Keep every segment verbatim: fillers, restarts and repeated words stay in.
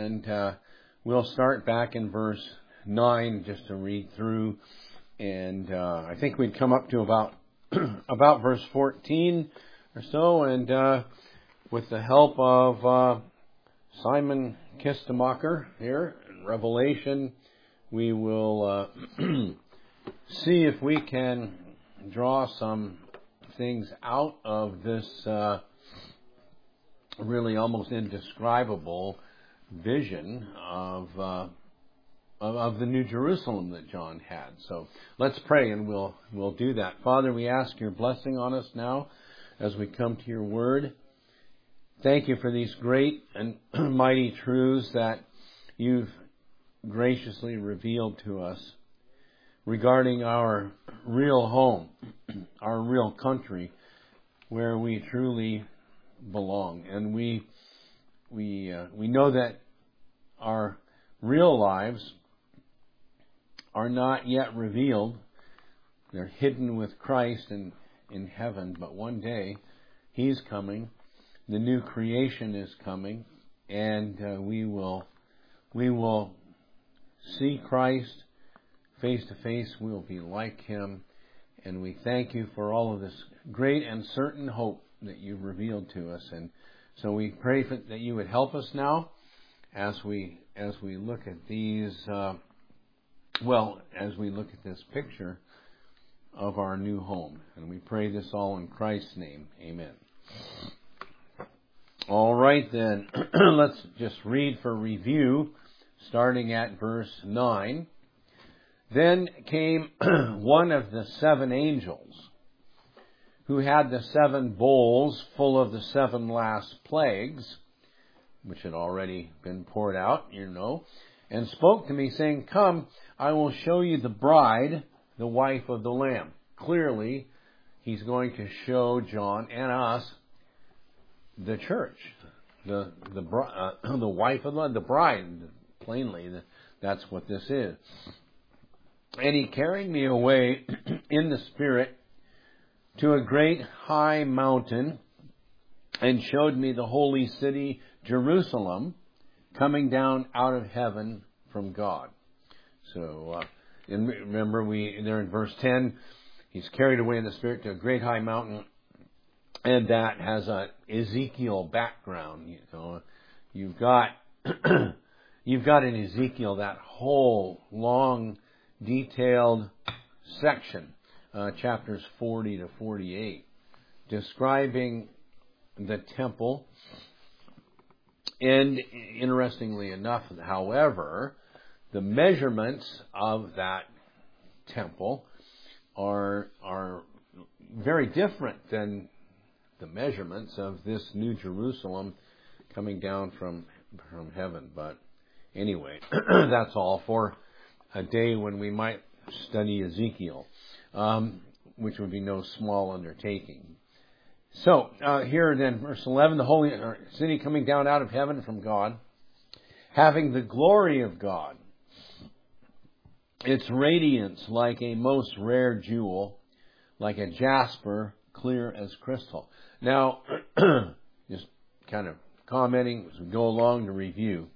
and uh, we'll start back in verse nine just to read through, and uh, I think we'd come up to about about verse fourteen or so, and uh, with the help of uh, Simon Kistemacher here in Revelation, we will uh, see if we can draw some things out of this uh, really almost indescribable vision of, uh, of of the New Jerusalem that John had. So let's pray, and we'll we'll do that. Father, we ask your blessing on us now as we come to your word. Thank you for these great and mighty truths that you've graciously revealed to us regarding our real home, our real country, where we truly belong. And we we uh, we know that our real lives are not yet revealed. They're hidden with Christ in, in heaven, but one day He's coming. The new creation is coming, and uh, we will we will see Christ face to face. We will be like Him, and we thank you for all of this great and certain hope that you've revealed to us. And so we pray for, that you would help us now as we as we look at these. Uh, well, as we look at this picture of our new home, and we pray this all in Christ's name. Amen. All right, then, let's just read for review, starting at verse nine. Then came one of the seven angels, who had the seven bowls full of the seven last plagues, which had already been poured out, you know, and spoke to me, saying, "Come, I will show you the bride, the wife of the Lamb." Clearly, he's going to show John and us the church, the the uh, the wife of the, the bride. Plainly, that's what this is. And he carried me away in the Spirit to a great high mountain, and showed me the holy city, Jerusalem, coming down out of heaven from God. So, uh, and remember, we there in verse ten, he's carried away in the Spirit to a great high mountain. And that has a Ezekiel background. You know, you've got you've got in Ezekiel that whole long, detailed section, uh, chapters forty to forty-eight, describing the temple. And interestingly enough, however, the measurements of that temple are are very different than the measurements of this New Jerusalem coming down from from heaven. But anyway, that's all for a day when we might study Ezekiel, um, which would be no small undertaking. So uh, here then, verse eleven, the holy city coming down out of heaven from God, having the glory of God, its radiance like a most rare jewel, like a jasper, clear as crystal. Now, just kind of commenting as we go along to review.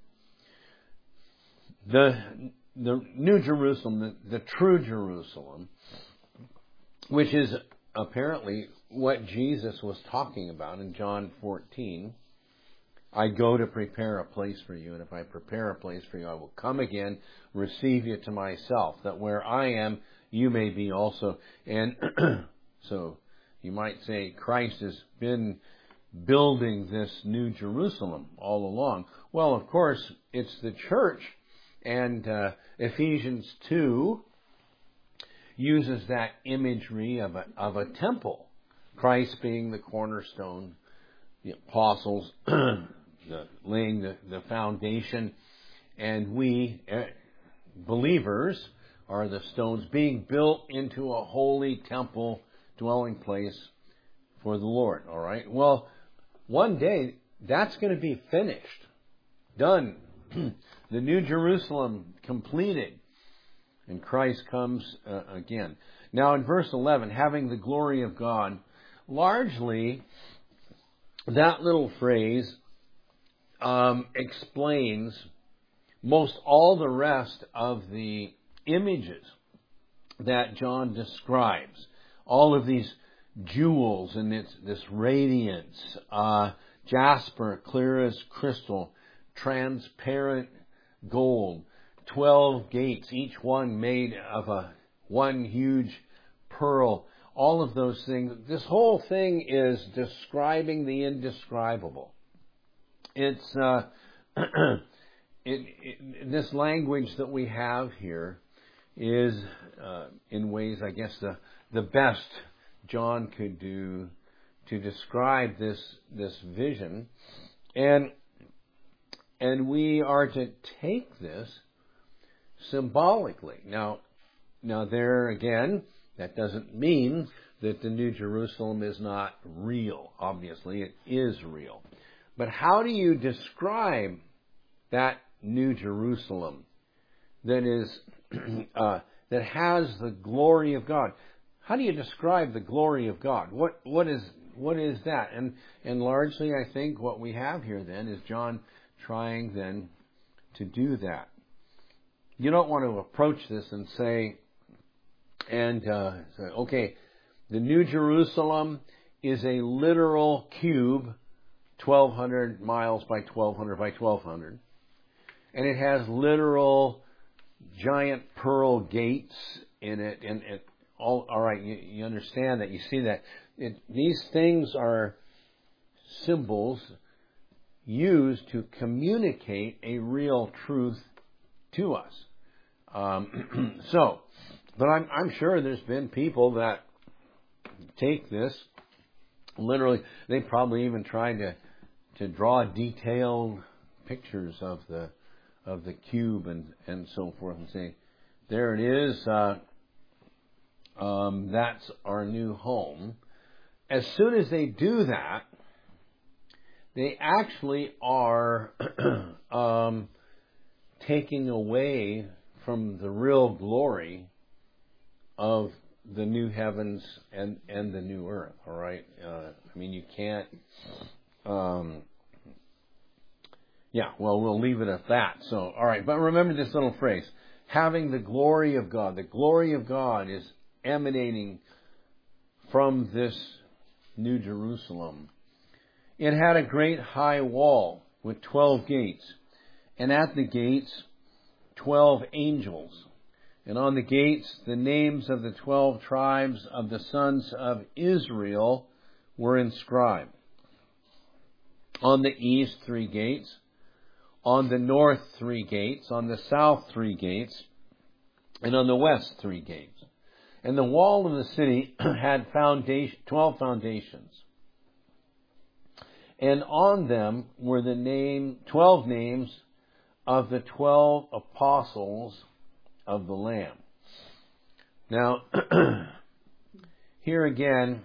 The the New Jerusalem, the, the true Jerusalem, which is apparently what Jesus was talking about in John fourteen. I go to prepare a place for you, and if I prepare a place for you, I will come again, receive you to myself, that where I am, you may be also. And so you might say Christ has been building this New Jerusalem all along. Well, of course, it's the church, and uh, Ephesians two uses that imagery of a, of a temple, Christ being the cornerstone, the apostles the, laying the, the foundation, and we, uh, believers, are the stones being built into a holy temple dwelling place for the Lord. All right. Well, one day that's going to be finished, done. The New Jerusalem completed, and Christ comes uh, again. Now, in verse eleven, having the glory of God, largely that little phrase um, explains most all the rest of the images that John describes, all of these jewels and it's this radiance, uh, jasper, clear as crystal, transparent gold, twelve gates, each one made of a one huge pearl, all of those things. This whole thing is describing the indescribable. It's uh, it, it, this language that we have here is, uh, in ways, I guess, the the best John could do to describe this this vision, and and we are to take this symbolically. Now, now there again, that doesn't mean that the New Jerusalem is not real. Obviously, it is real. But how do you describe that New Jerusalem that is uh, that has the glory of God? How do you describe the glory of God? What what is what is that? And and largely, I think what we have here then is John trying then to do that. You don't want to approach this and say, and uh, say, okay, the New Jerusalem is a literal cube, twelve hundred miles by twelve hundred by twelve hundred, and it has literal giant pearl gates in it, and it all all right. You, you understand that? You see that it, these things are symbols used to communicate a real truth to us. Um, so, but I'm, I'm sure there's been people that take this literally. They probably even tried to to draw detailed pictures of the of the cube and, and so forth, and say, there it is. Uh, um, that's our new home. As soon as they do that, they actually are um, taking away from the real glory of the new heavens and, and the new earth. All right. Uh, I mean, you can't. Um, yeah. Well, we'll leave it at that. So, all right. But remember this little phrase: having the glory of God. The glory of God is emanating from this New Jerusalem. It had a great high wall with twelve gates, and at the gates twelve angels, and on the gates the names of the twelve tribes of the sons of Israel were inscribed. On the east three gates, on the north three gates, on the south three gates, and on the west three gates. And the wall of the city had foundation, twelve foundations. And on them were the name, twelve names of the twelve apostles of the Lamb. Now, here again,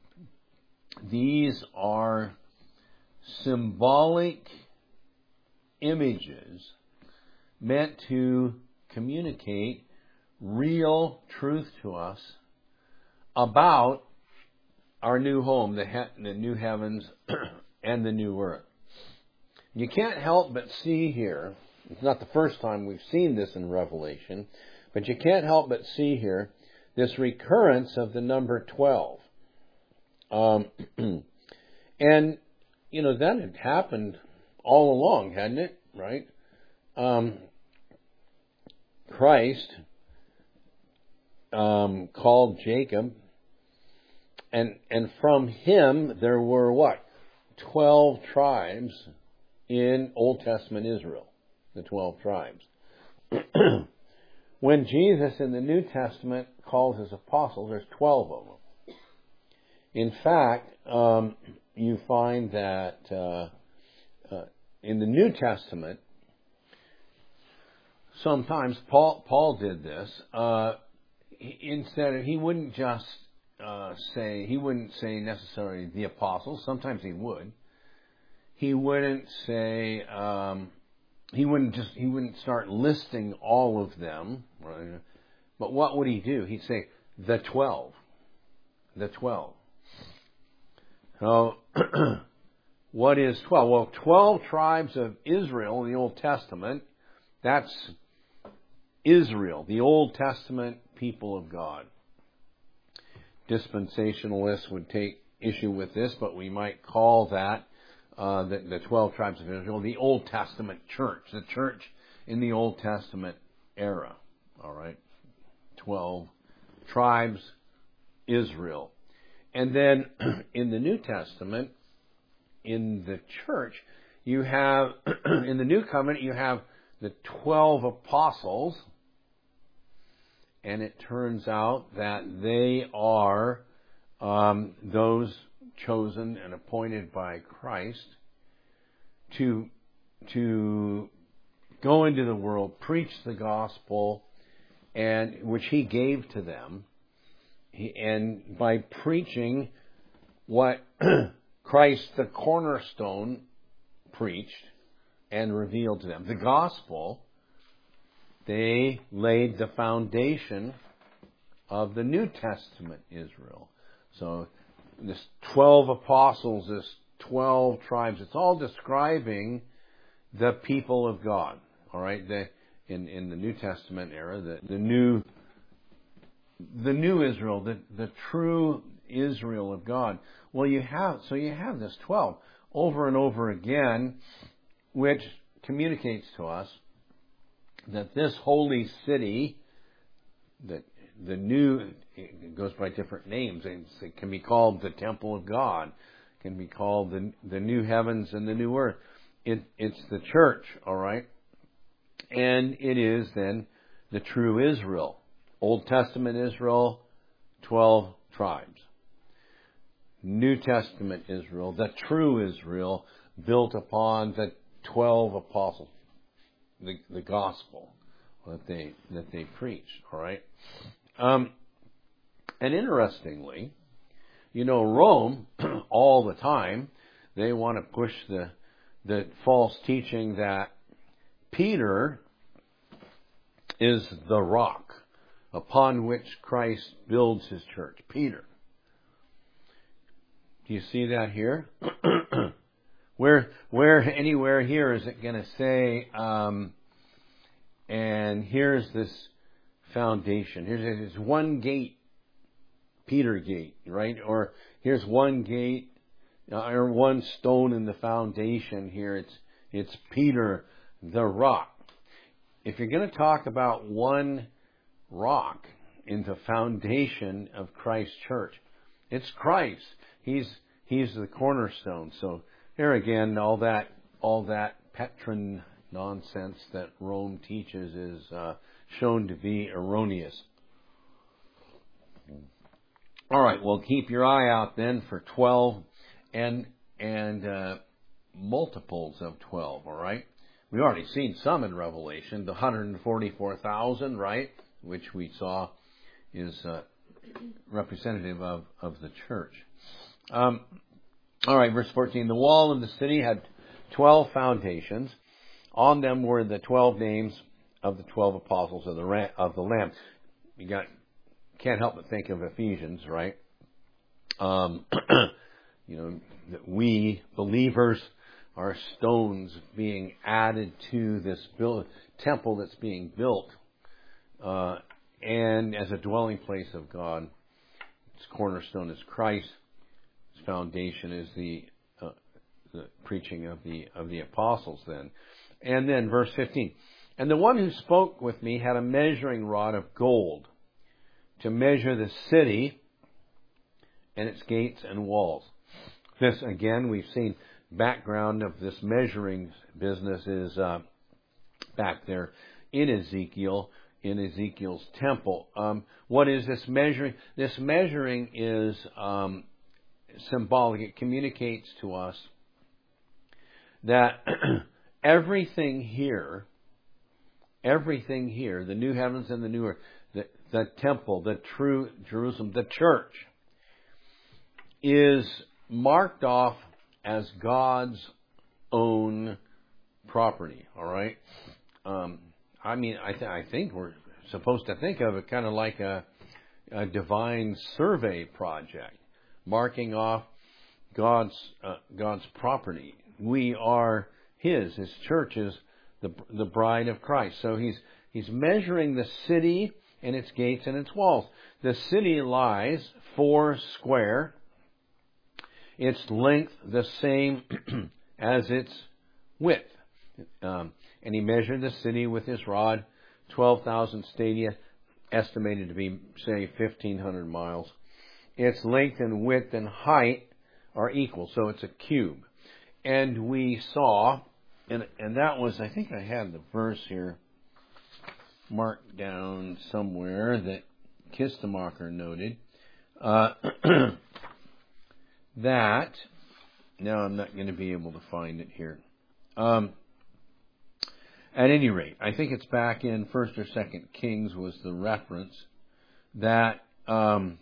these are symbolic images meant to communicate real truth to us about our new home, the, he- the new heavens and the new earth. You can't help but see here, it's not the first time we've seen this in Revelation, but you can't help but see here this recurrence of the number twelve. Um, and, you know, that had happened all along, hadn't it? Right? Um, Christ um, called Jacob, and and from him there were what? Twelve tribes in Old Testament Israel. The twelve tribes. When Jesus in the New Testament calls his apostles, there's twelve of them. In fact, um, you find that uh, uh, in the New Testament, sometimes Paul Paul did this. Uh, instead of, he wouldn't just uh, say he wouldn't say necessarily the apostles. Sometimes he would. He wouldn't say. Um, He wouldn't just, he wouldn't start listing all of them, right? But what would he do? He'd say, the twelve. The twelve. So, what is twelve? Well, twelve tribes of Israel in the Old Testament That's Israel, the Old Testament people of God. Dispensationalists would take issue with this, but we might call that uh, the, the twelve tribes of Israel, the Old Testament church, the church in the Old Testament era. All right, twelve tribes, Israel. And then in the New Testament, in the church, you have, in the New Covenant, you have the twelve apostles, and it turns out that they are um, those chosen and appointed by Christ to to go into the world, preach the gospel, and which He gave to them, he, and by preaching what Christ, the cornerstone, preached and revealed to them, the gospel, they laid the foundation of the New Testament Israel. So this twelve apostles, this twelve tribes, it's all describing the people of God. All right, the, in in the New Testament era, the, the new the new Israel, the the true Israel of God. Well, you have so you have this twelve over and over again, which communicates to us that this holy city, that the new, it goes by different names. It can be called the Temple of God. It can be called the the new heavens and the new earth. It, it's the church, all right? And it is then the true Israel. Old Testament Israel, twelve tribes. New Testament Israel, the true Israel, built upon the twelve apostles, the, the gospel that they that they preach. All right, um, and interestingly, you know, Rome all the time they want to push the the false teaching that Peter is the rock upon which Christ builds His church. Peter. Do you see that here? where, where, anywhere here is it going to say, um, and here's this foundation. Here's, here's one gate, Peter gate, right? Or here's one gate, uh, or one stone in the foundation here. It's, it's Peter, the rock. If you're going to talk about one rock in the foundation of Christ's church, it's Christ. He's he's the cornerstone. So there again, all that all that Petrine nonsense that Rome teaches is uh, shown to be erroneous. All right, well, keep your eye out then for twelve and and uh, multiples of twelve. All right, we've already seen some in Revelation, the one hundred forty-four thousand, right, which we saw is uh, representative of of the church. Um, all right, verse fourteen. The wall of the city had twelve foundations. On them were the twelve names of the twelve apostles of the Ram, of the Lamb. You got can't help but think of Ephesians, right? Um, you know, that we believers are stones being added to this build, temple that's being built, uh, and as a dwelling place of God. Its cornerstone is Christ. Foundation is the, uh, the preaching of the of the apostles then. And then verse fifteen. And the one who spoke with me had a measuring rod of gold to measure the city and its gates and walls. This again, we've seen background of this measuring business is uh, back there in Ezekiel, in Ezekiel's temple. Um, what is this measuring? This measuring is um, symbolic. It communicates to us that everything here, everything here, the new heavens and the new earth, the, the temple, the true Jerusalem, the church, is marked off as God's own property. All right. Um, I mean, I, th- I think we're supposed to think of it kind of like a, a divine survey project, marking off God's uh, God's property. We are His. His church is the the bride of Christ. So he's he's measuring the city and its gates and its walls. The city lies four square, its length the same as its width. Um, and he measured the city with his rod, twelve thousand stadia, estimated to be, say, fifteen hundred miles. Its length and width and height are equal, so it's a cube. And we saw, and, and that was, I think I had the verse here marked down somewhere that Kistemacher noted, uh, that, now I'm not going to be able to find it here. Um, at any rate, I think it's back in First or Second Kings was the reference that, um,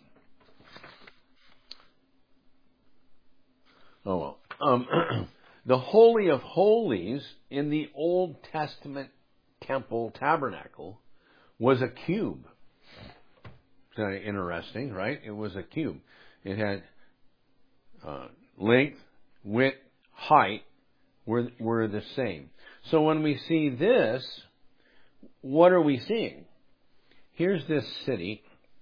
oh well, um, the Holy of Holies in the Old Testament temple tabernacle was a cube. Kind of interesting, right? It was a cube. It had uh, length, width, height were were the same. So when we see this, what are we seeing? Here's this city,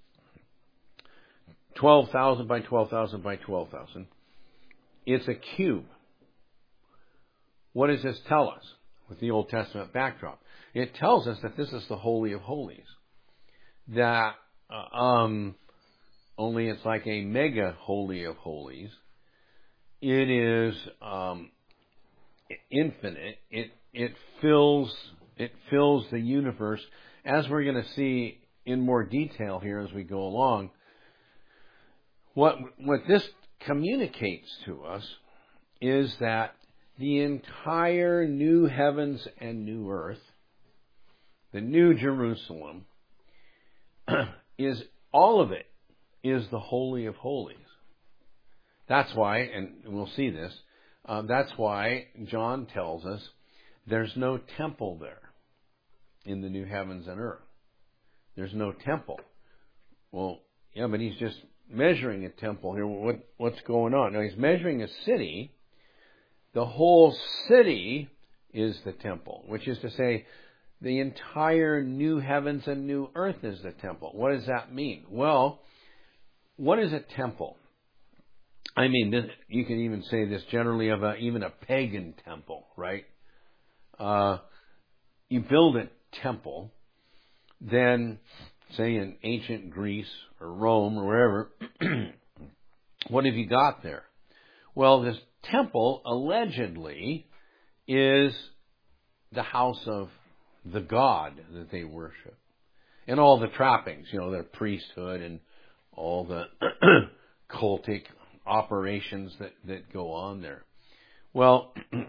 twelve thousand by twelve thousand by twelve thousand. It's a cube. What does this tell us with the Old Testament backdrop? It tells us that this is the Holy of Holies. That uh, um, only it's like a mega Holy of Holies. It is um, infinite. It it fills it fills the universe, as we're going to see in more detail here as we go along. What what this communicates to us is that the entire new heavens and new earth, the new Jerusalem, is all of it is the Holy of Holies. That's why, and we'll see this, uh, that's why John tells us there's no temple there in the new heavens and earth. There's no temple. Well, yeah, but he's just measuring a temple here. What, what's going on? Now, he's measuring a city. The whole city is the temple, which is to say, the entire new heavens and new earth is the temple. What does that mean? Well, what is a temple? I mean, this, you can even say this generally of a, even a pagan temple, right? Uh, you build a temple, then, say in ancient Greece or Rome or wherever, what have you got there? Well, this temple allegedly is the house of the god that they worship. And all the trappings, you know, their priesthood and all the cultic operations that, that go on there. Well,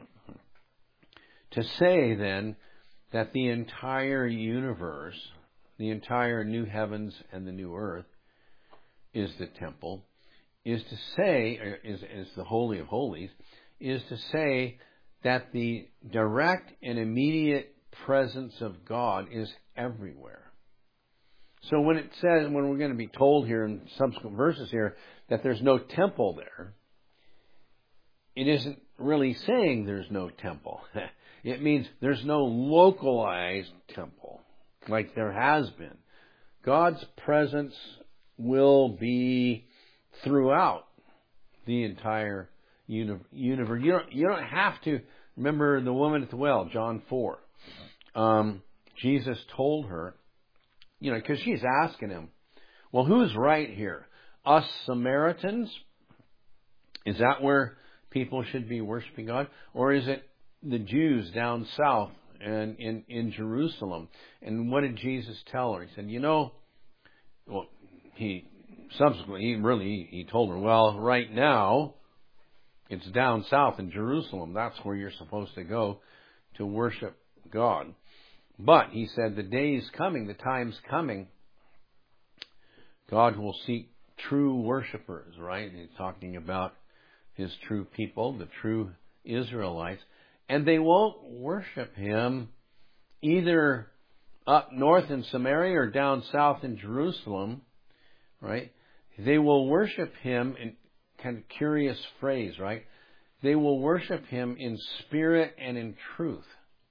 to say then that the entire universe, the entire new heavens and the new earth is the temple, is to say, is, is the Holy of Holies, is to say that the direct and immediate presence of God is everywhere. So when it says, when we're going to be told here in subsequent verses here that there's no temple there, it isn't really saying there's no temple. It means there's no localized temple like there has been. God's presence will be throughout the entire universe. You don't, you don't have to remember the woman at the well, John four. Um, Jesus told her, you know, because she's asking him, well, who's right here? Us Samaritans? Is that where people should be worshiping God? Or is it the Jews down south and in, in Jerusalem? And what did Jesus tell her? He said, you know, well, he subsequently, he really, he told her, well, right now, it's down south in Jerusalem. That's where you're supposed to go to worship God. But, he said, the day is coming, the time's coming, God will seek true worshipers, right? He's talking about his true people, the true Israelites. And they won't worship him either up north in Samaria or down south in Jerusalem, right? They will worship him in kind of curious phrase, right? They will worship him in spirit and in truth.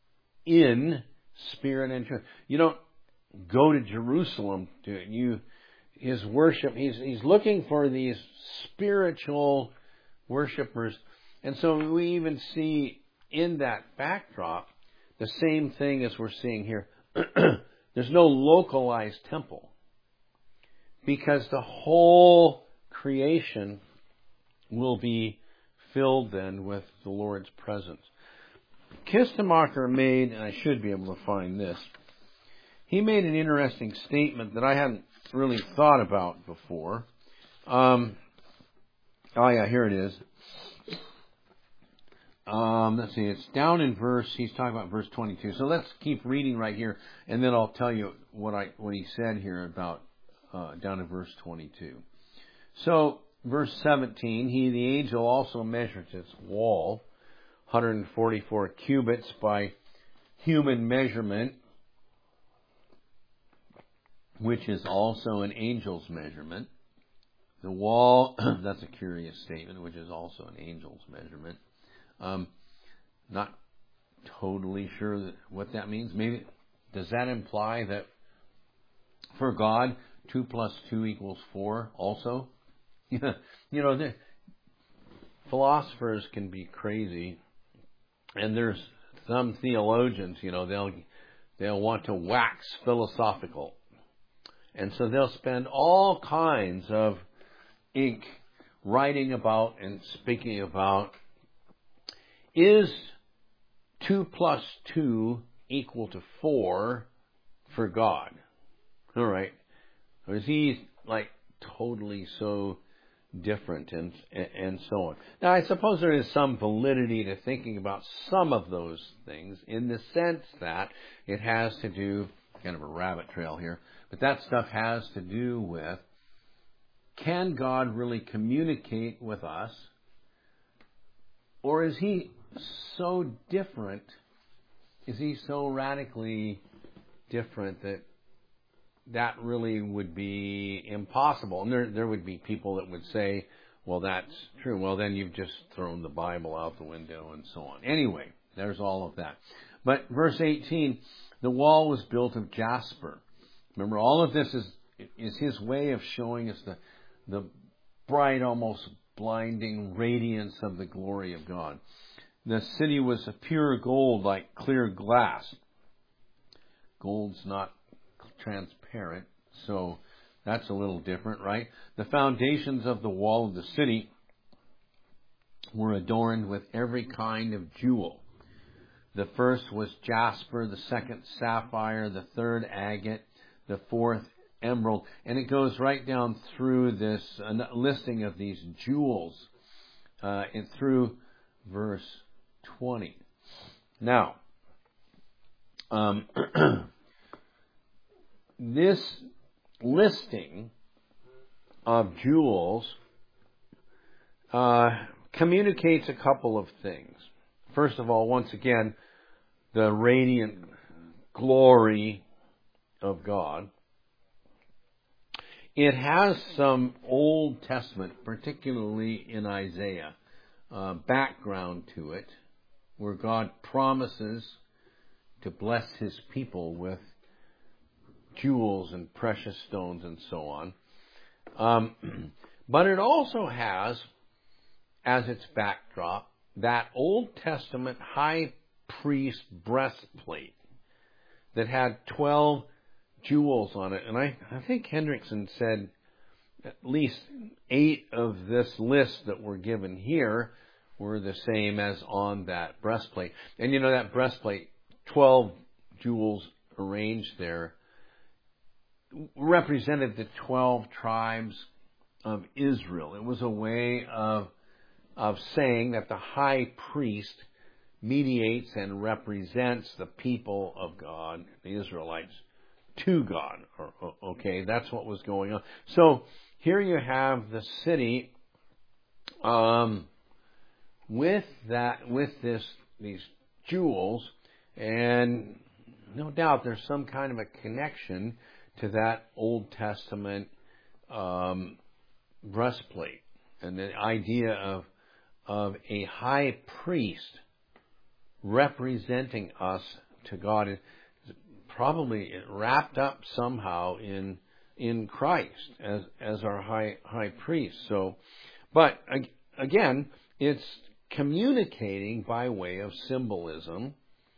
in spirit and truth. You don't go to Jerusalem to it. You, his worship, he's, he's looking for these spiritual worshipers. And so we even see in that backdrop the same thing as we're seeing here. There's no localized temple because the whole creation will be filled then with the Lord's presence. Kistemacher made, and I should be able to find this, he made an interesting statement that I hadn't really thought about before. Um, oh yeah, here it is. Um, let's see, it's down in verse, he's talking about verse twenty-two. So let's keep reading right here, and then I'll tell you what I what he said here about uh, down in verse twenty-two. So, verse seventeen, he, the angel, also measured its wall, one hundred forty-four cubits by human measurement, which is also an angel's measurement. The wall, that's a curious statement, which is also an angel's measurement. Um, not totally sure that, what that means. Maybe, does that imply that for God, two plus two equals four also? You know, the philosophers can be crazy, and there's some theologians, you know, they'll they'll want to wax philosophical, and so they'll spend all kinds of ink writing about and speaking about, is two plus two equal to four for God? All right. Or is he like totally so different and and so on? Now, I suppose there is some validity to thinking about some of those things in the sense that it has to do, kind of a rabbit trail here, but that stuff has to do with, can God really communicate with us? Or is he so different, is he so radically different that that really would be impossible? And there, there would be people that would say, well, that's true. Well, then you've just thrown the Bible out the window and so on. Anyway, there's all of that. But verse eighteen, the wall was built of jasper. Remember, all of this is is his way of showing us the, the bright, almost blinding radiance of the glory of God. The city was a pure gold like clear glass. Gold's not transparent, so that's a little different, right? The foundations of the wall of the city were adorned with every kind of jewel. The first was jasper, the second sapphire, the third agate, the fourth emerald. And it goes right down through this uh, listing of these jewels uh, and through verse twenty. Now, um, this listing of jewels uh, communicates a couple of things. First of all, once again, the radiant glory of God. It has some Old Testament, particularly in Isaiah, uh, background to it, where God promises to bless his people with jewels and precious stones and so on. Um, but it also has, as its backdrop, that Old Testament high priest breastplate that had twelve jewels on it. And I, I think Hendrickson said at least eight of this list that were given here were the same as on that breastplate. And you know, that breastplate, twelve jewels arranged there, represented the twelve tribes of Israel. It was a way of of saying that the high priest mediates and represents the people of God, the Israelites, to God. Okay, that's what was going on. So here you have the city um, with that, with this, these jewels, and no doubt there's some kind of a connection to that Old Testament um, breastplate and the idea of of a high priest representing us to God is probably wrapped up somehow in in Christ as as our high high priest. So, but again, it's communicating by way of symbolism.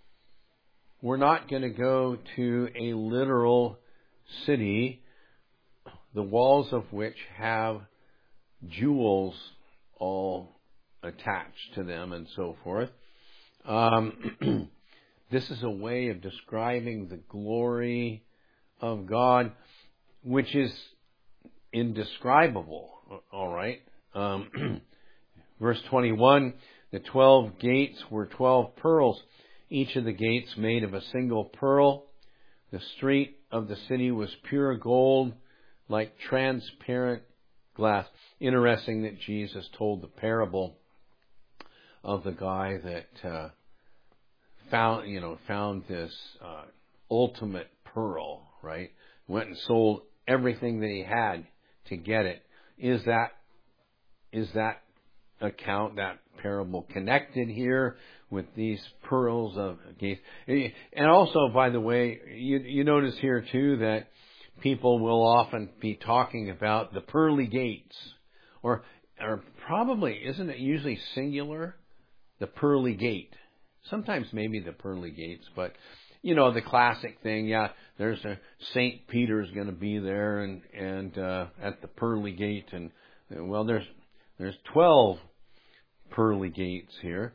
We're not going to go to a literal city, the walls of which have jewels all attached to them and so forth. Um, this is a way of describing the glory of God, which is indescribable. All right. Um, verse twenty-one, the twelve gates were twelve pearls, each of the gates made of a single pearl. The street of the city was pure gold, like transparent glass. Interesting that Jesus told the parable of the guy that uh, found, you know, found this uh, ultimate pearl, right? Went and sold everything that he had to get it. Is that is that account, that parable, connected here with these pearls of gates? And also, by the way, you, you notice here too that people will often be talking about the pearly gates, or or probably, isn't it usually singular? The pearly gate. Sometimes maybe the pearly gates, but you know, the classic thing, yeah, there's a Saint Peter's going to be there and and uh, at the pearly gate, and well, there's there's twelve pearly gates here,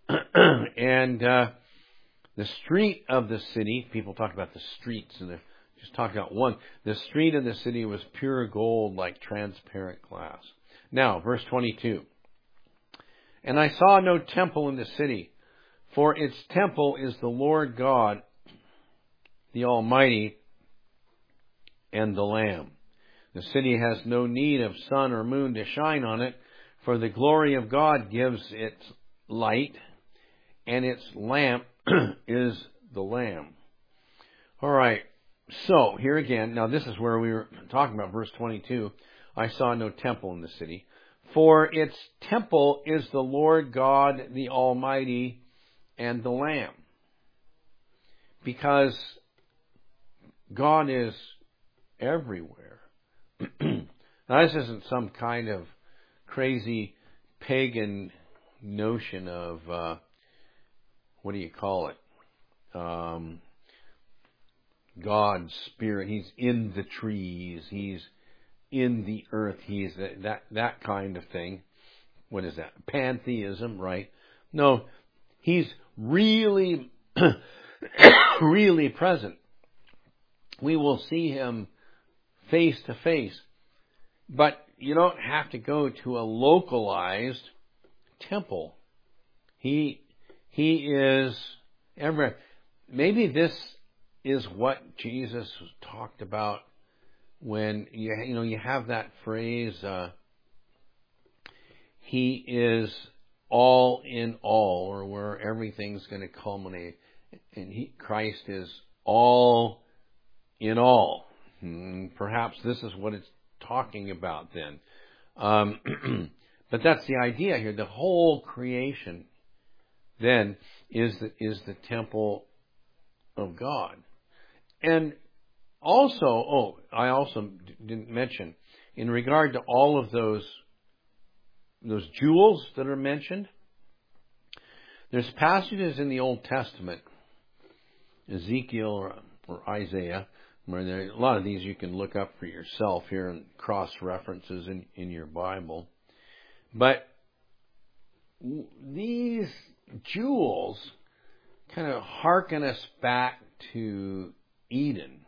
and uh, the street of the city. People talk about the streets, and they're just talking about one. The street of the city was pure gold, like transparent glass. Now, verse twenty-two. And I saw no temple in the city, for its temple is the Lord God, the Almighty, and the Lamb. The city has no need of sun or moon to shine on it, for the glory of God gives its light, and its lamp is the Lamb. All right, so here again, now this is where we were talking about verse twenty-two. I saw no temple in the city, for its temple is the Lord God, the Almighty, and the Lamb. Because God is everywhere. Now, this isn't some kind of crazy pagan notion of, uh, what do you call it? Um, God's Spirit. He's in the trees. He's in the earth. He's that, that kind of thing. What is that? Pantheism, right? No, He's really, really present. We will see Him face to face. But you don't have to go to a localized temple. He, He is everywhere. Maybe this is what Jesus talked about when you, you know, you have that phrase, uh, He is all in all, or where everything's going to culminate. And he, Christ is all in all. Hmm, perhaps this is what it's talking about then. Um, but that's the idea here. The whole creation then is the, is the temple of God. And also, oh, I also didn't mention, in regard to all of those those jewels that are mentioned, there's passages in the Old Testament, Ezekiel or, or Isaiah, where there, a lot of these you can look up for yourself here and cross references in, in your Bible. But these jewels kind of hearken us back to Eden,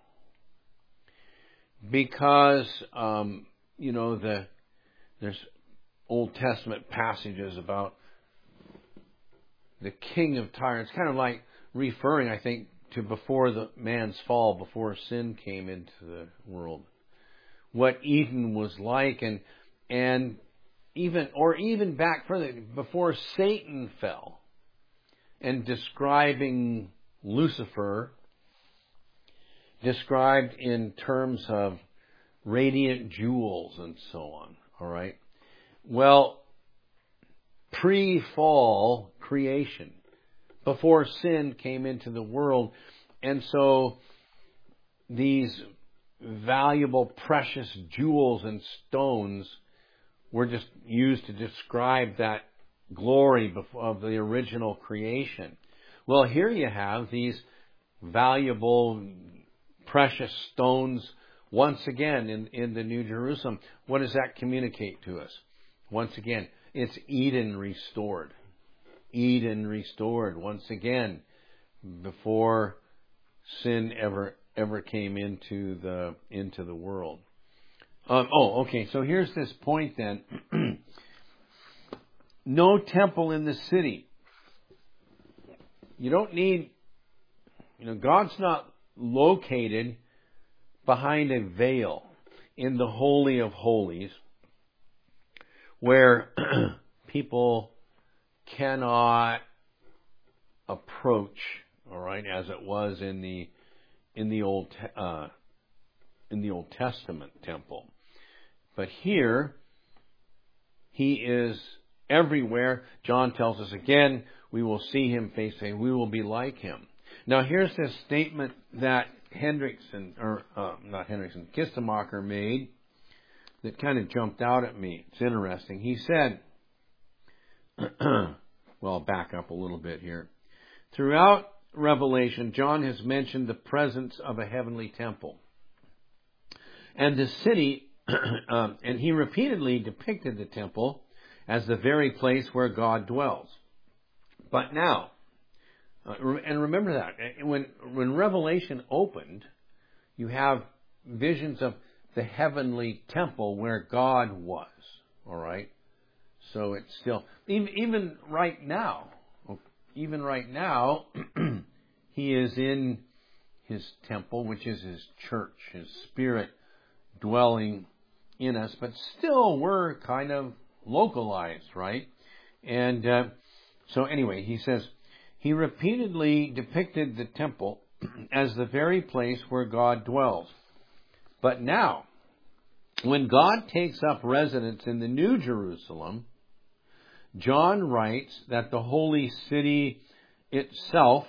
because um, you know the there's Old Testament passages about the king of Tyre. It's kind of like referring, I think, to before the man's fall, before sin came into the world, what Eden was like, and and even or even back further, before Satan fell, and describing Lucifer, described in terms of radiant jewels and so on. All right. Well, pre-fall creation, before sin came into the world. And so these valuable, precious jewels and stones were just used to describe that glory of the original creation. Well, here you have these valuable, precious stones once again in, in the New Jerusalem. What does that communicate to us? Once again, it's Eden restored. Eden restored once again before sin ever ever came into the into the world. Um, oh, okay. So here's this point then. No temple in the city. You don't need, you know, God's not located behind a veil in the Holy of Holies where people cannot approach, all right, as it was in the in the old uh, in the Old Testament temple. But here, he is everywhere. John tells us again, we will see him face to face. We will be like him. Now, here's this statement that Hendrickson, or uh, not Hendrickson, Kistemacher made that kind of jumped out at me. It's interesting. He said, well, I'll back up a little bit here. Throughout Revelation, John has mentioned the presence of a heavenly temple. And the city, um, and he repeatedly depicted the temple as the very place where God dwells. But now, uh, and remember that, when, when Revelation opened, you have visions of the heavenly temple where God was. All right? So it's still, even, even right now, even right now, he is in his temple, which is his church, his spirit dwelling in us, but still we're kind of localized, right? And uh, so anyway, he says, he repeatedly depicted the temple as the very place where God dwells. But now, when God takes up residence in the New Jerusalem, John writes that the holy city itself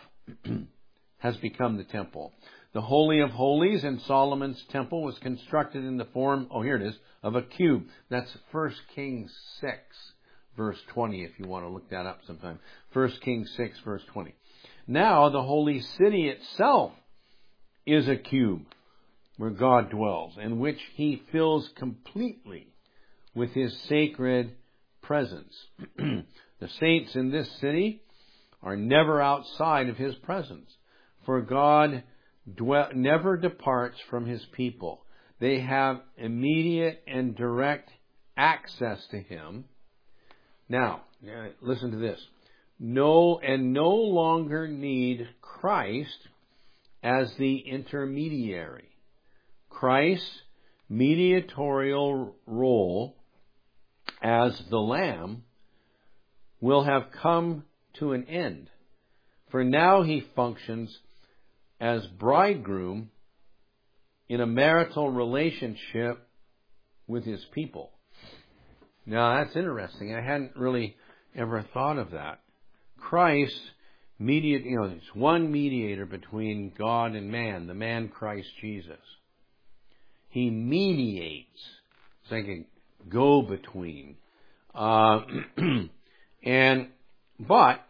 has become the temple. The Holy of Holies in Solomon's temple was constructed in the form, oh here it is, of a cube. That's First Kings six, verse twenty, if you want to look that up sometime. First Kings six, verse twenty. Now the holy city itself is a cube where God dwells, in which he fills completely with his sacred presence. The saints in this city are never outside of his presence, for God dwell, never departs from his people. They have immediate and direct access to him. Now, listen to this. No, and no longer need Christ as the intermediary. Christ's mediatorial role as the Lamb will have come to an end. For now he functions as bridegroom in a marital relationship with his people. Now that's interesting. I hadn't really ever thought of that. Christ mediate, you know, there's one mediator between God and man, the man Christ Jesus. He mediates. It's like a go-between. Uh, and, but,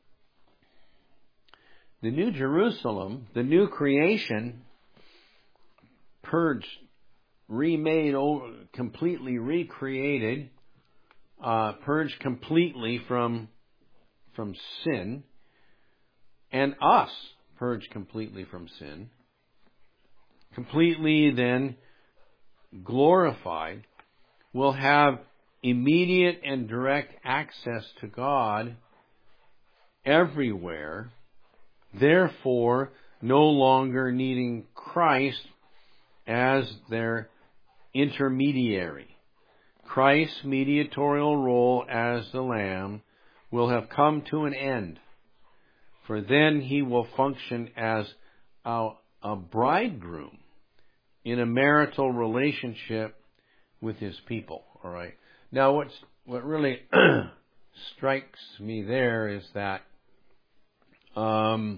the New Jerusalem, the new creation, purged, remade, completely recreated, uh, purged completely from, from sin, and us purged completely from sin, completely then glorified, will have immediate and direct access to God everywhere, therefore no longer needing Christ as their intermediary. Christ's mediatorial role as the Lamb will have come to an end, for then he will function as a, a bridegroom in a marital relationship with his people. All right. Now, what's what really strikes me there is that um,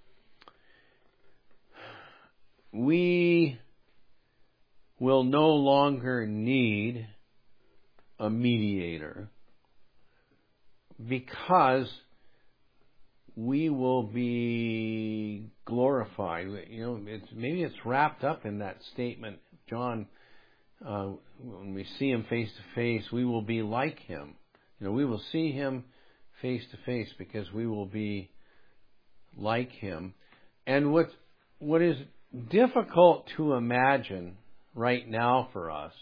we will no longer need a mediator because we will be glorified. You know, it's, maybe it's wrapped up in that statement, John. Uh, when we see him face to face, we will be like him. You know, we will see him face to face because we will be like him. And what what is difficult to imagine right now for us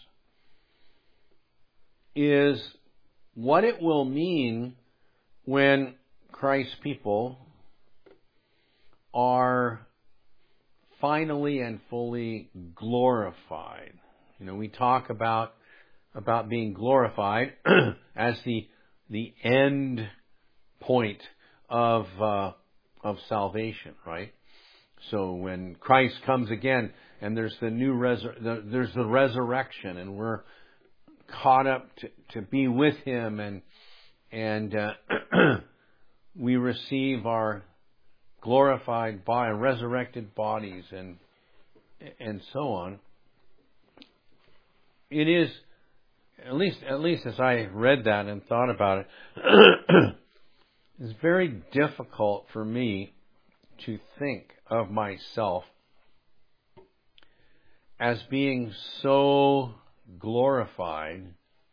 is what it will mean when Christ's people are finally and fully glorified. You know, we talk about about being glorified as the the end point of uh, of salvation, right? So when Christ comes again, and there's the new resur- the, there's the resurrection, and we're caught up to, to be with Him, and and uh, we receive our glorified body, resurrected bodies, and and so on. It is, at least at least as I read that and thought about it, it's very difficult for me to think of myself as being so glorified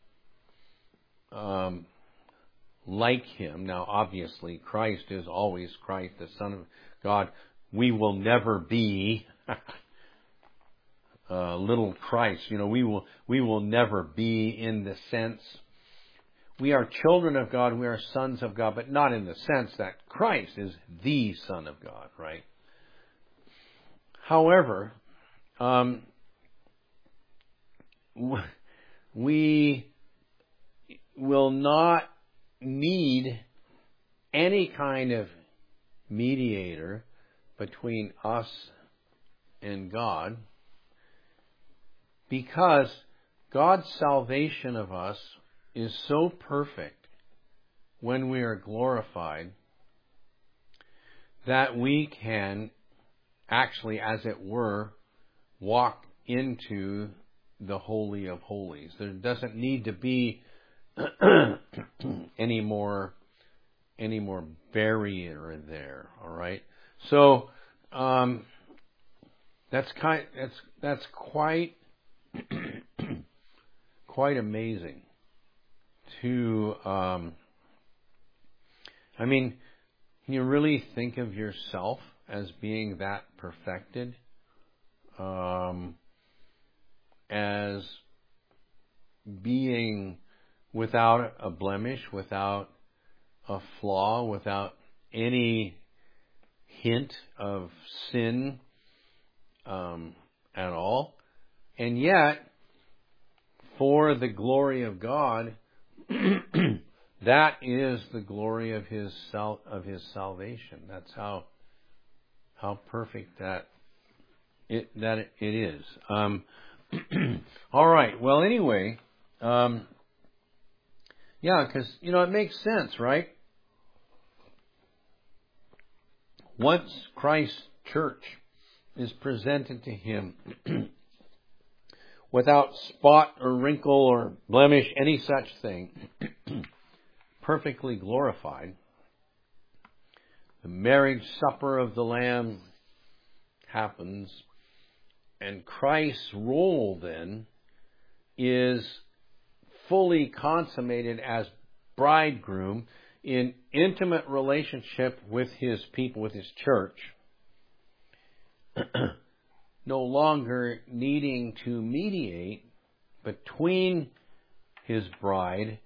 um, like Him. Now, obviously, Christ is always Christ, the Son of God. We will never be uh, little Christ. You know, we will we will never be in the sense. We are children of God, we are sons of God, but not in the sense that Christ is the Son of God, right? However, um, we will not need any kind of mediator between us and God, because God's salvation of us is so perfect when we are glorified that we can actually, as it were, walk into the Holy of Holies. There doesn't need to be any more any more barrier there. All right, so um, that's kind that's that's quite quite amazing. To, um, I mean, can you really think of yourself as being that perfected? Um, as being without a blemish, without a flaw, without any hint of sin um, at all? And yet, for the glory of God, that is the glory of his sal- of his salvation. That's how how perfect that it that it is. Um, all right. Well, anyway, um, yeah, because you know it makes sense, right? Once Christ's church is presented to Him without spot or wrinkle or blemish, any such thing, perfectly glorified, the marriage supper of the Lamb happens, and Christ's role then is fully consummated as bridegroom in intimate relationship with His people, with His church, no longer needing to mediate between His bride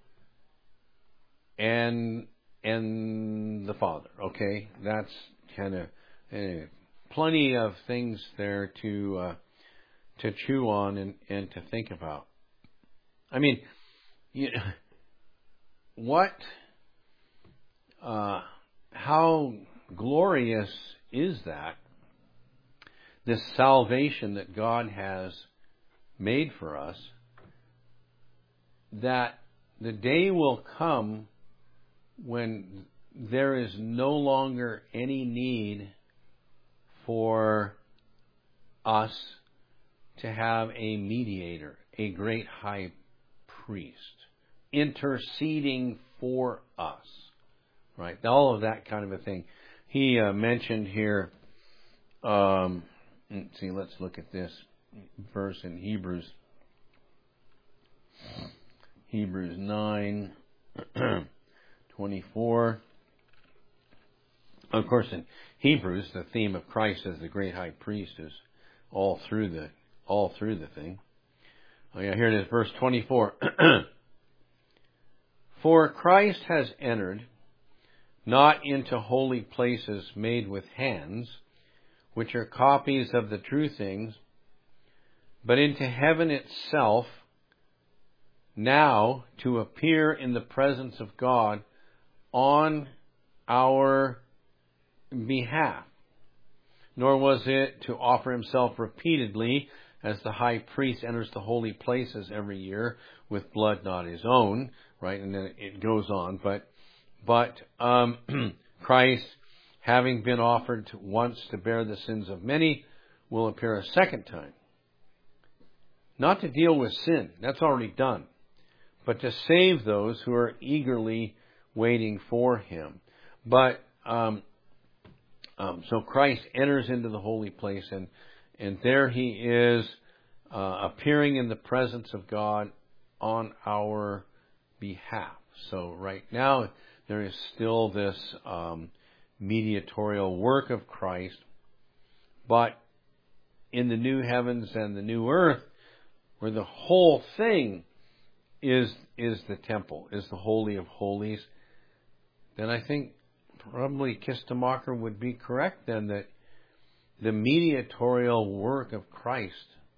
and and the Father. Okay, that's kind of uh, plenty of things there to uh, to chew on and, and to think about. I mean, you know, what, uh, how glorious is that? This salvation that God has made for us, that the day will come when there is no longer any need for us to have a mediator, a great high priest, interceding for us, right? All of that kind of a thing. He uh, mentioned here, um, let's see, let's look at this verse in Hebrews. Hebrews nine, twenty-four. Of course, in Hebrews, the theme of Christ as the great high priest is all through the all through the thing. Oh yeah, here it is, verse twenty-four. For Christ has entered not into holy places made with hands, which are copies of the true things, but into heaven itself, now to appear in the presence of God on our behalf. Nor was it to offer himself repeatedly, as the high priest enters the holy places every year with blood not his own, right? And then it goes on. But, but um, Christ, having been offered once to bear the sins of many, will appear a second time. Not to deal with sin, that's already done, but to save those who are eagerly waiting for him. But um, um, so Christ enters into the holy place, and and there he is uh, appearing in the presence of God on our behalf. So right now there is still this um, mediatorial work of Christ, but in the new heavens and the new earth, where the whole thing is is the temple, is the Holy of Holies, then I think probably Kistemacher would be correct then that the mediatorial work of Christ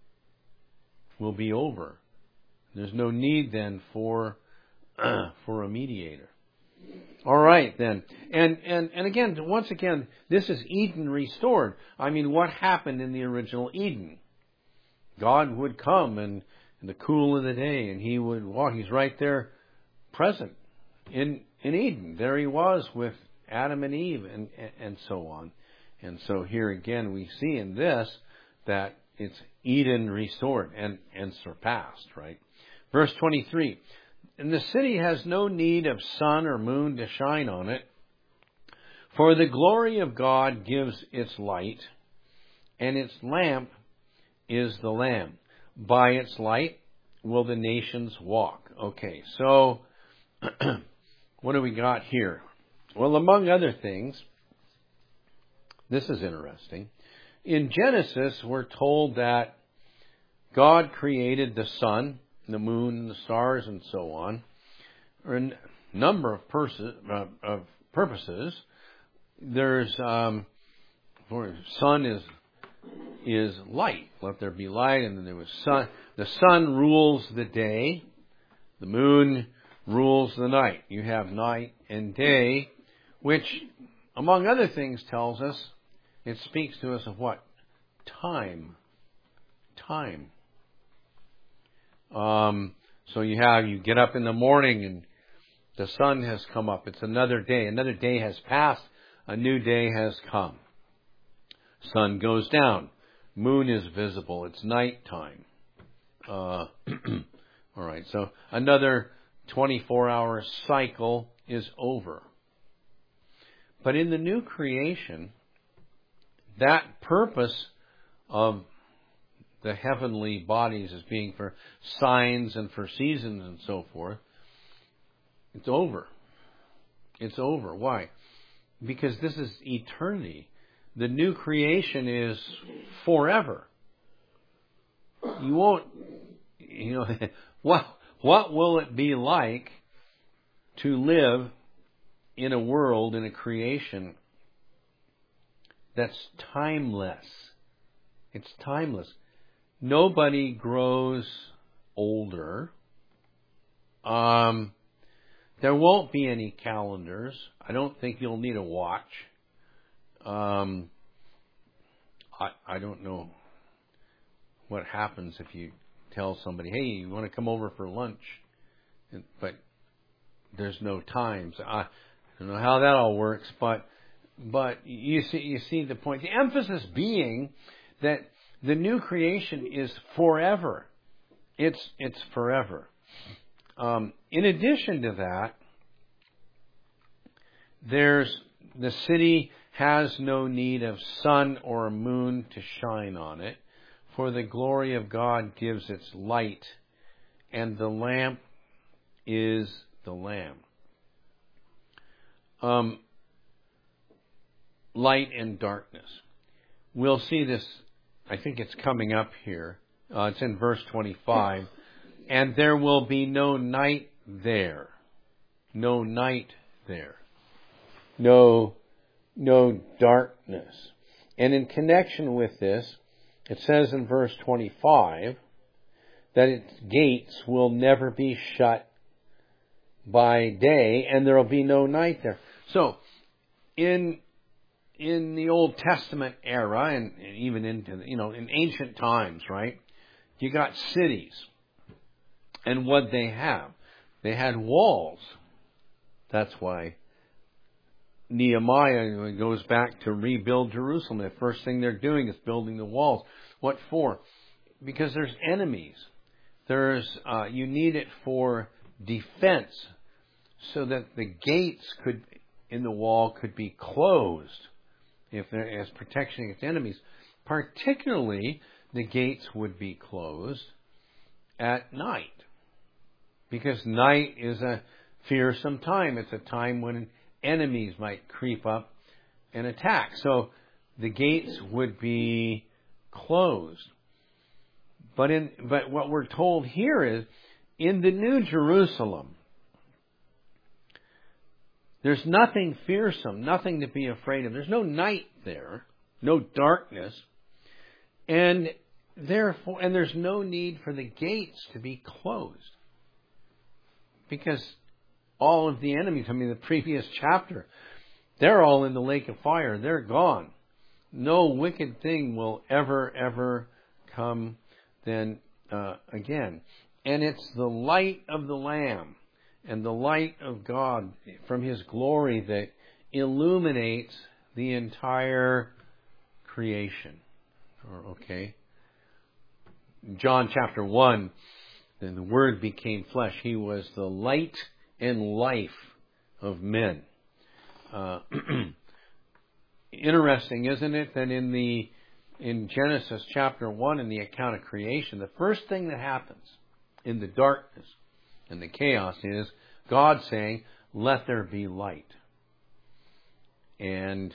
will be over. There's no need then for uh, for a mediator. All right then, and and and again, once again, this is Eden restored. I mean, what happened in the original Eden? God would come and in the cool of the day, and he would walk. He's right there, present in in Eden. There he was with Adam and Eve, and and so on. And so here again, we see in this that it's Eden restored and and surpassed. Right, verse twenty-three. And the city has no need of sun or moon to shine on it, for the glory of God gives its light, and its lamp is the Lamb. By its light will the nations walk. Okay, so what do we got here? Well, among other things, this is interesting. In Genesis, we're told that God created the sun, the moon, the stars, and so on, for a number of, pers- uh, of purposes. There's, um, for sun is is light. Let there be light, and then there was sun. The sun rules the day. The moon rules the night. You have night and day, which, among other things, tells us, it speaks to us of what? Time. Time. Um, so you have, you get up in the morning and the sun has come up. It's another day. Another day has passed. A new day has come. Sun goes down. Moon is visible. It's nighttime. Uh, all right. So another twenty-four hour cycle is over. But in the new creation, that purpose of the heavenly bodies as being for signs and for seasons and so forth, it's over. It's over. Why? Because this is eternity. The new creation is forever. You won't, you know, what, what will it be like to live in a world, in a creation that's timeless? It's timeless. Nobody grows older. Um, there won't be any calendars. I don't think you'll need a watch. Um, I, I don't know what happens if you tell somebody, hey, you want to come over for lunch? But there's no times. I, I don't know how that all works, but but you see you see the point. The emphasis being that the new creation is forever. It's it's forever. Um, in addition to that, there's the city has no need of sun or moon to shine on it, for the glory of God gives its light, and the lamp is the Lamb. Um, light and darkness. We'll see this, I think it's coming up here. Uh, it's in verse twenty-five. And there will be no night there. No night there. No, no darkness. And in connection with this, it says in verse twenty-five that its gates will never be shut by day, and there will be no night there. So, in in the Old Testament era, and even into you know in ancient times, right? You got cities, and what they have, they had walls. That's why Nehemiah goes back to rebuild Jerusalem. The first thing they're doing is building the walls. What for? Because there's enemies. There's uh, you need it for defense, so that the gates could in the wall could be closed if there as protection against enemies. Particularly, the gates would be closed at night, because night is a fearsome time. It's a time when enemies might creep up and attack. So the gates would be closed. But in but what we're told here is, in the New Jerusalem, there's nothing fearsome, nothing to be afraid of. There's no night there, no darkness, and therefore, and there's no need for the gates to be closed, because all of the enemies, I mean, the previous chapter, they're all in the lake of fire. They're gone. No wicked thing will ever, ever come then uh, again. And it's the light of the Lamb and the light of God from His glory that illuminates the entire creation. Okay. John chapter one, then the Word became flesh. He was the light and life of men. Uh, interesting, isn't it, that in the in Genesis chapter one, in the account of creation, the first thing that happens in the darkness and the chaos is God saying, "Let there be light." And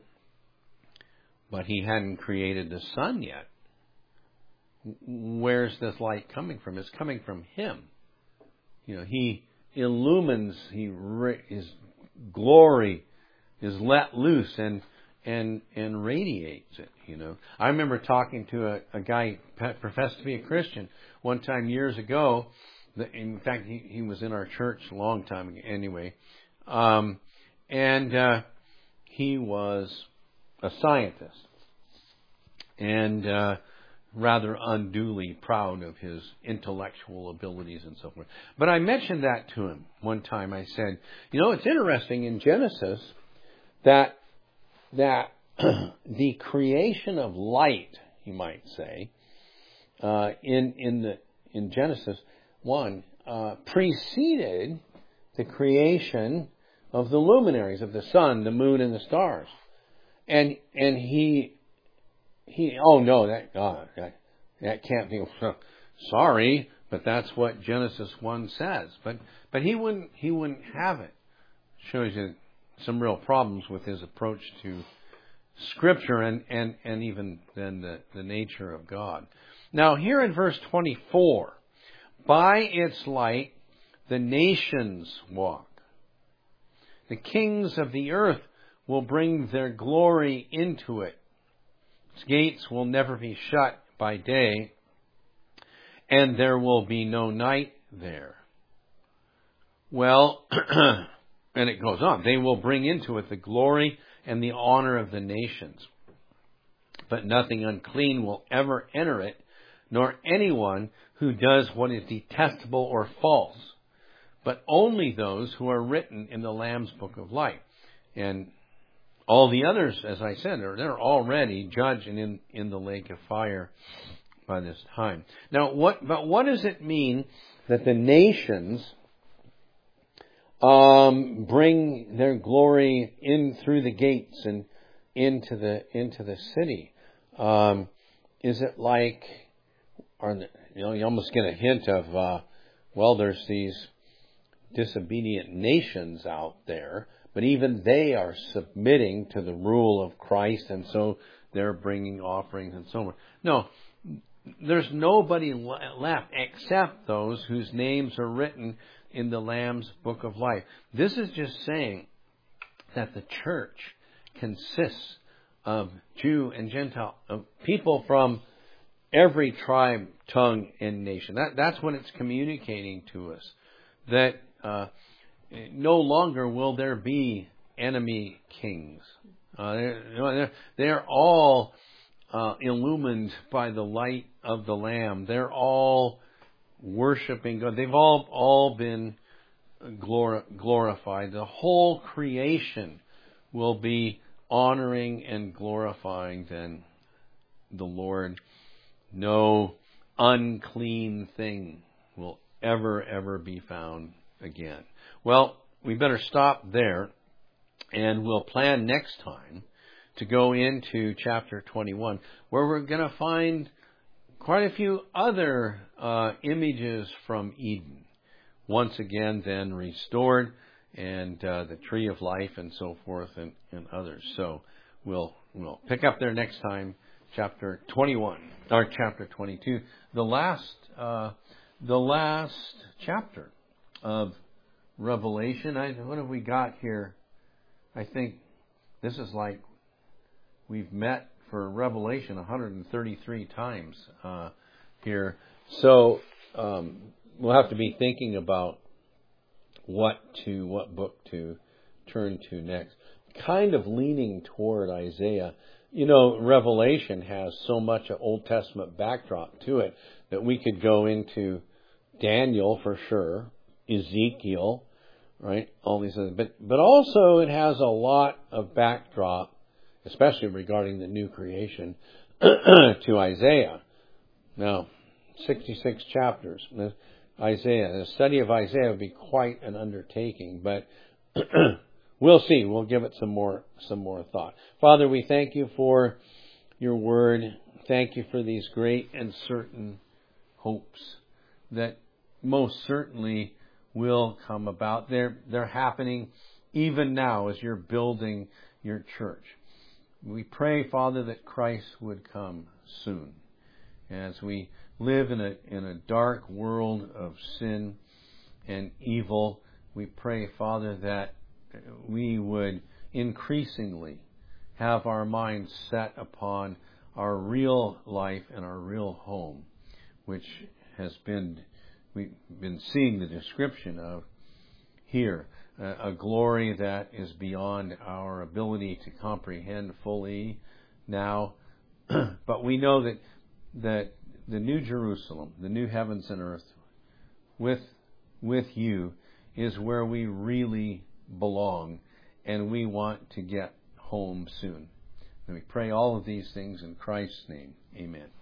but He hadn't created the sun yet. Where's this light coming from? It's coming from Him. You know, He illumines, He His glory is let loose and and and radiates it. You know, I remember talking to a, a guy who professed to be a Christian one time years ago. In fact, he, he was in our church a long time ago anyway, um, and uh, he was a scientist and uh, rather unduly proud of his intellectual abilities and so forth. But I mentioned that to him one time. I said, you know, it's interesting in Genesis that that the creation of light, you might say, uh, in in the in Genesis one uh, preceded the creation of the luminaries, of the sun, the moon, and the stars. And and he he oh no that uh, that that can't be. Sorry, but that's what Genesis one says. But but he wouldn't he wouldn't have it. Shows you some real problems with his approach to Scripture and, and, and even then the, the nature of God. Now here in verse twenty-four, by its light the nations walk. The kings of the earth will bring their glory into it. Its gates will never be shut by day, and there will be no night there. Well, and it goes on. They will bring into it the glory and the honor of the nations. But nothing unclean will ever enter it, nor anyone who does what is detestable or false, but only those who are written in the Lamb's Book of Life. And all the others, as I said, are they're already judged and in, in the lake of fire by this time. Now, what but what does it mean that the nations um, bring their glory in through the gates and into the into the city? Um, is it like, or you know, you almost get a hint of, uh, well, there's these disobedient nations out there, but even they are submitting to the rule of Christ, and so they're bringing offerings and so on. No, there's nobody left except those whose names are written in the Lamb's Book of Life. This is just saying that the church consists of Jew and Gentile, of people from every tribe, tongue, and nation. That, that's what it's communicating to us. That uh, no longer will there be enemy kings. Uh, they're, they're all uh, illumined by the light of the Lamb. They're all worshiping God. They've all all been glor- glorified. The whole creation will be honoring and glorifying then the Lord. No unclean thing will ever, ever be found again. Well, we better stop there, and we'll plan next time to go into chapter twenty-one, where we're going to find quite a few other uh, images from Eden, once again then restored, and uh, the tree of life and so forth, and, and others. So we'll we'll pick up there next time, chapter twenty-one or chapter twenty-two, the last uh, the last chapter of Revelation. I, what have we got here? I think this is like we've met for Revelation one hundred thirty-three times uh, here. So um, we'll have to be thinking about what to what book to turn to next. Kind of leaning toward Isaiah. You know, Revelation has so much an Old Testament backdrop to it that we could go into Daniel for sure, Ezekiel, right? All these things. But but also it has a lot of backdrop, especially regarding the new creation, to Isaiah. Now, sixty-six chapters. Isaiah, the study of Isaiah would be quite an undertaking, but we'll see. We'll give it some more some more thought. Father, we thank you for your word. Thank you for these great and certain hopes that most certainly will come about. They're they're happening even now as you're building your church. We pray, Father, that Christ would come soon. As we live in a in a dark world of sin and evil, we pray, Father, that we would increasingly have our minds set upon our real life and our real home, which has been, we've been seeing the description of here, a glory that is beyond our ability to comprehend fully now. But we know that that the new Jerusalem, the new heavens and earth, with with you, is where we really belong, and we want to get home soon. And we pray all of these things in Christ's name. Amen.